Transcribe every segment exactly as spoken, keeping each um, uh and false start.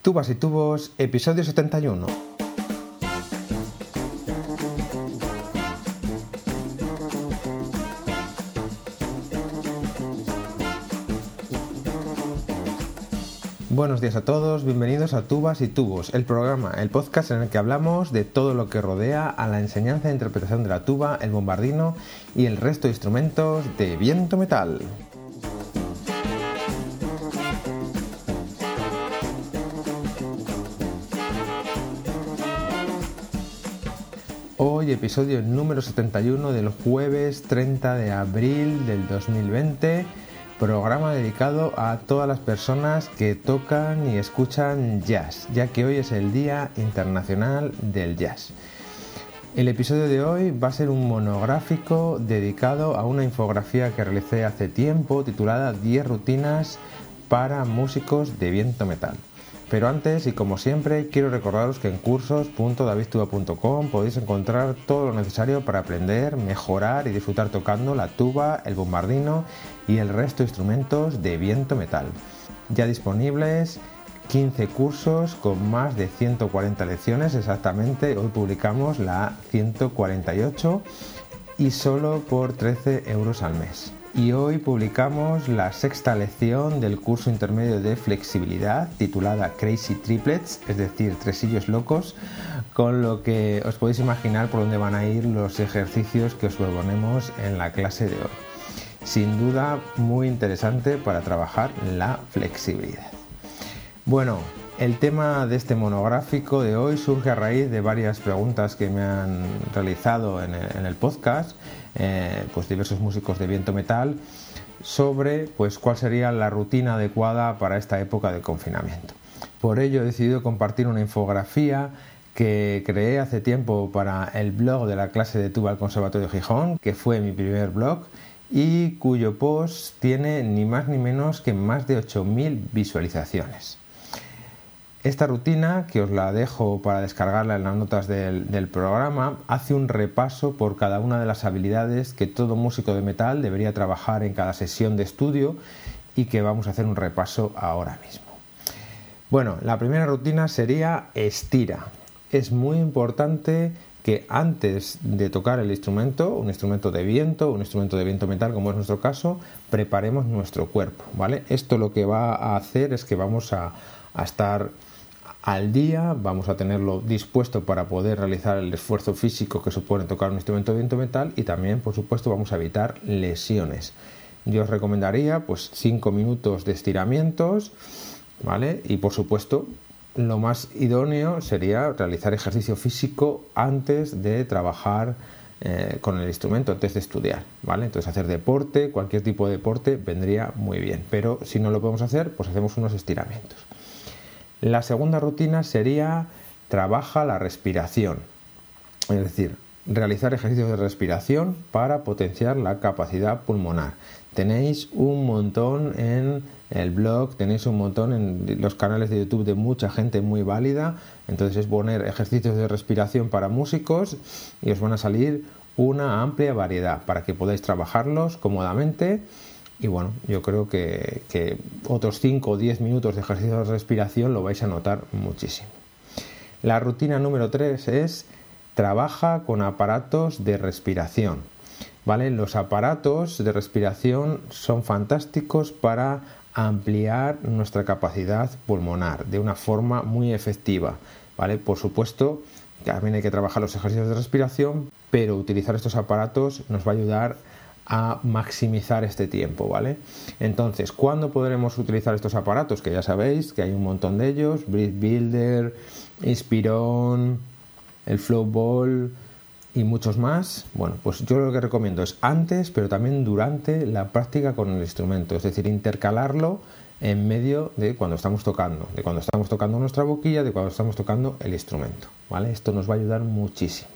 Tubas y Tubos, episodio setenta y uno. Buenos días a todos, bienvenidos a Tubas y Tubos, el programa, el podcast en el que hablamos de todo lo que rodea a la enseñanza e interpretación de la tuba, el bombardino y el resto de instrumentos de viento metal. Hoy episodio número setenta y uno del jueves treinta de abril del dos mil veinte, programa dedicado a todas las personas que tocan y escuchan jazz, ya que hoy es el Día Internacional del Jazz. El episodio de hoy va a ser un monográfico dedicado a una infografía que realicé hace tiempo titulada diez rutinas para músicos de viento metal. Pero antes, y como siempre, quiero recordaros que en cursos punto david tuba punto com podéis encontrar todo lo necesario para aprender, mejorar y disfrutar tocando la tuba, el bombardino y el resto de instrumentos de viento metal. Ya disponibles quince cursos con más de ciento cuarenta lecciones, exactamente, hoy publicamos la ciento cuarenta y ocho y solo por trece euros al mes. Y hoy publicamos la sexta lección del curso intermedio de flexibilidad titulada Crazy Triplets, es decir, tresillos locos, con lo que os podéis imaginar por dónde van a ir los ejercicios que os proponemos en la clase de hoy. Sin duda muy interesante para trabajar la flexibilidad. Bueno, el tema de este monográfico de hoy surge a raíz de varias preguntas que me han realizado en el, en el podcast, eh, pues diversos músicos de viento metal, sobre pues cuál sería la rutina adecuada para esta época de confinamiento. Por ello he decidido compartir una infografía que creé hace tiempo para el blog de la clase de tuba al Conservatorio de Gijón, que fue mi primer blog, y cuyo post tiene ni más ni menos que más de ocho mil visualizaciones. Esta rutina, que os la dejo para descargarla en las notas del, del programa, hace un repaso por cada una de las habilidades que todo músico de metal debería trabajar en cada sesión de estudio y que vamos a hacer un repaso ahora mismo. Bueno, la primera rutina sería estira. Es muy importante que antes de tocar el instrumento, un instrumento de viento, un instrumento de viento metal como es nuestro caso, preparemos nuestro cuerpo, ¿vale? Esto lo que va a hacer es que vamos a, a estar al día, vamos a tenerlo dispuesto para poder realizar el esfuerzo físico que supone tocar un instrumento de viento metal y también, por supuesto, vamos a evitar lesiones. Yo os recomendaría pues cinco minutos de estiramientos, ¿vale? Y por supuesto, lo más idóneo sería realizar ejercicio físico antes de trabajar eh, con el instrumento, antes de estudiar, ¿vale? Entonces hacer deporte, cualquier tipo de deporte vendría muy bien, pero si no lo podemos hacer, pues hacemos unos estiramientos. La segunda rutina sería trabaja la respiración, es decir, realizar ejercicios de respiración para potenciar la capacidad pulmonar. Tenéis un montón en el blog, tenéis un montón en los canales de YouTube de mucha gente muy válida, entonces es poner ejercicios de respiración para músicos y os van a salir una amplia variedad para que podáis trabajarlos cómodamente. Y bueno, yo creo que, que otros cinco o diez minutos de ejercicio de respiración lo vais a notar muchísimo. La rutina número tres es trabaja con aparatos de respiración, ¿vale? Los aparatos de respiración son fantásticos para ampliar nuestra capacidad pulmonar de una forma muy efectiva, ¿vale? Por supuesto, también hay que trabajar los ejercicios de respiración, pero utilizar estos aparatos nos va a ayudar a maximizar este tiempo, ¿vale? Entonces, ¿cuándo podremos utilizar estos aparatos? Que ya sabéis que hay un montón de ellos, Breath Builder, Inspiron, el Flow Ball y muchos más. Bueno, pues yo lo que recomiendo es antes, pero también durante la práctica con el instrumento, es decir, intercalarlo en medio de cuando estamos tocando, de cuando estamos tocando nuestra boquilla, de cuando estamos tocando el instrumento, ¿vale? Esto nos va a ayudar muchísimo.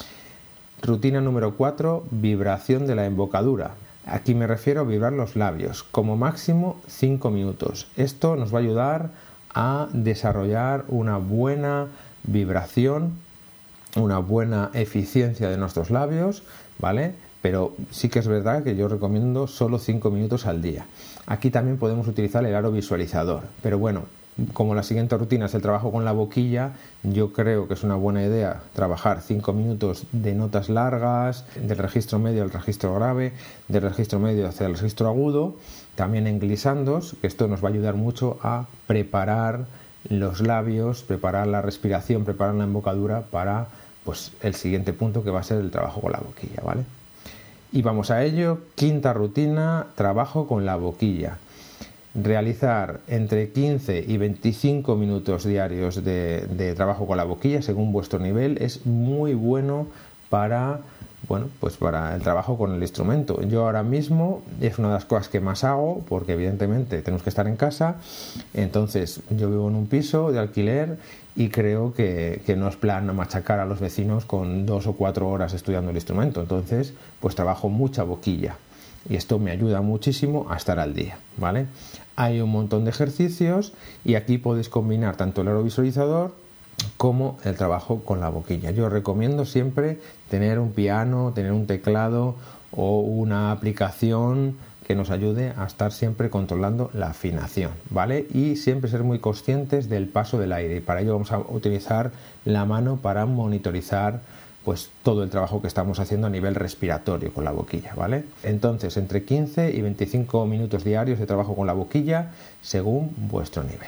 Rutina número cuatro, vibración de la embocadura. Aquí me refiero a vibrar los labios, como máximo cinco minutos. Esto nos va a ayudar a desarrollar una buena vibración, una buena eficiencia de nuestros labios, ¿vale? Pero sí que es verdad que yo recomiendo solo cinco minutos al día. Aquí también podemos utilizar el aro visualizador, pero bueno, como la siguiente rutina es el trabajo con la boquilla, yo creo que es una buena idea trabajar cinco minutos de notas largas, del registro medio al registro grave, del registro medio hacia el registro agudo, también en glisandos, que esto nos va a ayudar mucho a preparar los labios, preparar la respiración, preparar la embocadura para pues, el siguiente punto, que va a ser el trabajo con la boquilla, ¿vale? Y vamos a ello. Quinta rutina, trabajo con la boquilla. Realizar entre quince y veinticinco minutos diarios de, de trabajo con la boquilla según vuestro nivel es muy bueno para, bueno, pues para el trabajo con el instrumento. Yo ahora mismo es una de las cosas que más hago porque evidentemente tenemos que estar en casa, entonces yo vivo en un piso de alquiler y creo que, que no es plan machacar a los vecinos con dos o cuatro horas estudiando el instrumento, entonces pues trabajo mucha boquilla. Y esto me ayuda muchísimo a estar al día, ¿vale? Hay un montón de ejercicios y aquí podéis combinar tanto el aerovisualizador como el trabajo con la boquilla. Yo recomiendo siempre tener un piano, tener un teclado o una aplicación que nos ayude a estar siempre controlando la afinación, ¿vale? Y siempre ser muy conscientes del paso del aire. Y para ello vamos a utilizar la mano para monitorizar pues todo el trabajo que estamos haciendo a nivel respiratorio con la boquilla, ¿vale? Entonces, entre quince y veinticinco minutos diarios de trabajo con la boquilla según vuestro nivel.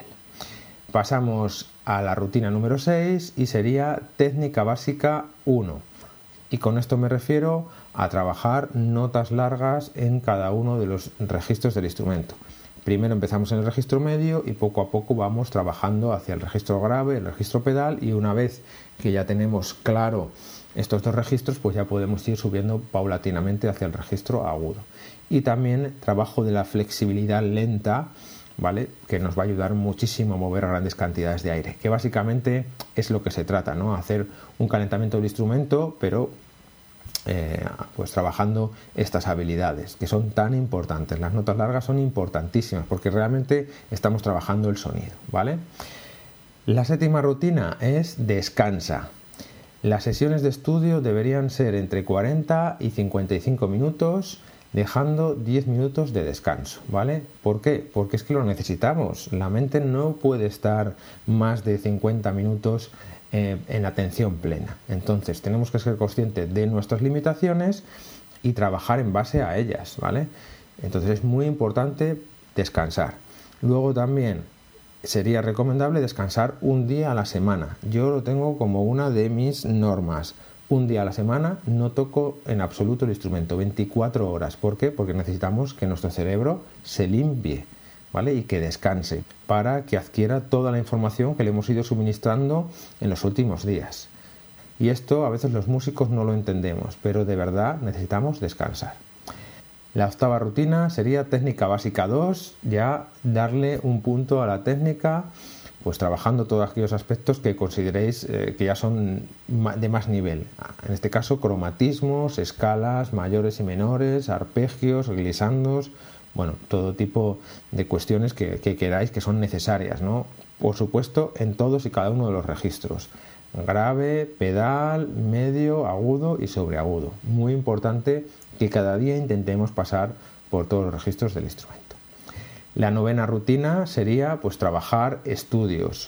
Pasamos a la rutina número seis y sería técnica básica uno. Y con esto me refiero a trabajar notas largas en cada uno de los registros del instrumento. Primero empezamos en el registro medio y poco a poco vamos trabajando hacia el registro grave, el registro pedal, y una vez que ya tenemos claro estos dos registros, pues ya podemos ir subiendo paulatinamente hacia el registro agudo. Y también trabajo de la flexibilidad lenta, ¿vale? Que nos va a ayudar muchísimo a mover grandes cantidades de aire, que básicamente es lo que se trata, ¿no? Hacer un calentamiento del instrumento, pero eh, pues trabajando estas habilidades que son tan importantes. Las notas largas son importantísimas porque realmente estamos trabajando el sonido, ¿vale? La séptima rutina es descansa. Las sesiones de estudio deberían ser entre cuarenta y cincuenta y cinco minutos, dejando diez minutos de descanso, ¿vale? ¿Por qué? Porque es que lo necesitamos. La mente no puede estar más de cincuenta minutos eh, en atención plena. Entonces tenemos que ser conscientes de nuestras limitaciones y trabajar en base a ellas, ¿vale? Entonces es muy importante descansar. Luego también sería recomendable descansar un día a la semana. Yo lo tengo como una de mis normas. Un día a la semana no toco en absoluto el instrumento, veinticuatro horas. ¿Por qué? Porque necesitamos que nuestro cerebro se limpie, ¿vale? Y que descanse para que adquiera toda la información que le hemos ido suministrando en los últimos días. Y esto a veces los músicos no lo entendemos, pero de verdad necesitamos descansar. La octava rutina sería técnica básica dos, ya darle un punto a la técnica, pues trabajando todos aquellos aspectos que consideréis eh, que ya son de más nivel. En este caso, cromatismos, escalas mayores y menores, arpegios, glisandos, bueno, todo tipo de cuestiones que, que queráis que son necesarias, ¿no? Por supuesto, en todos y cada uno de los registros. Grave, pedal, medio, agudo y sobreagudo. Muy importante que cada día intentemos pasar por todos los registros del instrumento. La novena rutina sería pues trabajar estudios.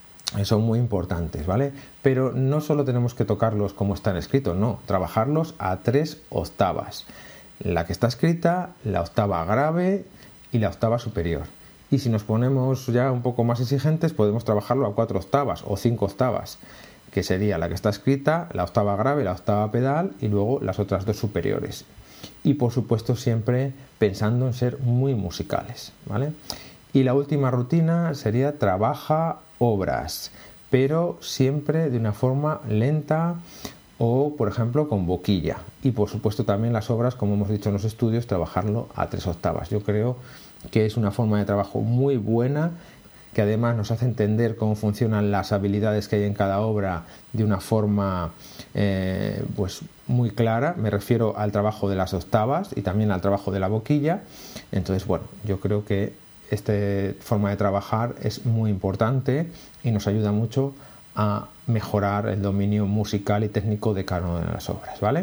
Son muy importantes, ¿vale? Pero no solo tenemos que tocarlos como están escritos, no, trabajarlos a tres octavas. La que está escrita, la octava grave y la octava superior. Y si nos ponemos ya un poco más exigentes, podemos trabajarlo a cuatro octavas o cinco octavas, que sería la que está escrita, la octava grave, la octava pedal y luego las otras dos superiores. Y por supuesto siempre pensando en ser muy musicales, ¿vale? Y la última rutina sería trabaja obras, pero siempre de una forma lenta o, por ejemplo, con boquilla. Y por supuesto también las obras, como hemos dicho en los estudios, trabajarlo a tres octavas. Yo creo que es una forma de trabajo muy buena, que además nos hace entender cómo funcionan las habilidades que hay en cada obra de una forma eh, pues muy clara. Me refiero al trabajo de las octavas y también al trabajo de la boquilla. Entonces, bueno, yo creo que esta forma de trabajar es muy importante y nos ayuda mucho a mejorar el dominio musical y técnico de cada una de las obras, ¿vale?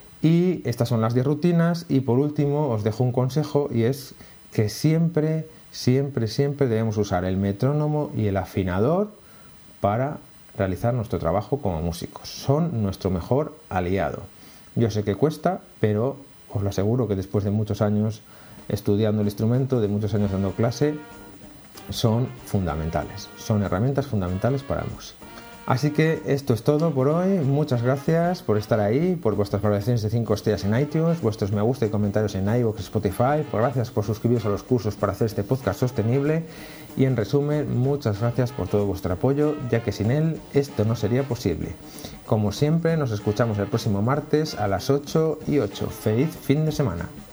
Y estas son las diez rutinas y por último os dejo un consejo y es que siempre Siempre, siempre debemos usar el metrónomo y el afinador para realizar nuestro trabajo como músicos. Son nuestro mejor aliado. Yo sé que cuesta, pero os lo aseguro que después de muchos años estudiando el instrumento, de muchos años dando clase, son fundamentales. Son herramientas fundamentales para el músico. Así que esto es todo por hoy. Muchas gracias por estar ahí, por vuestras valoraciones de cinco estrellas en iTunes, vuestros me gusta y comentarios en iVoox, Spotify. Gracias por suscribiros a los cursos para hacer este podcast sostenible. Y en resumen, muchas gracias por todo vuestro apoyo, ya que sin él esto no sería posible. Como siempre, nos escuchamos el próximo martes a las ocho y ocho. ¡Feliz fin de semana!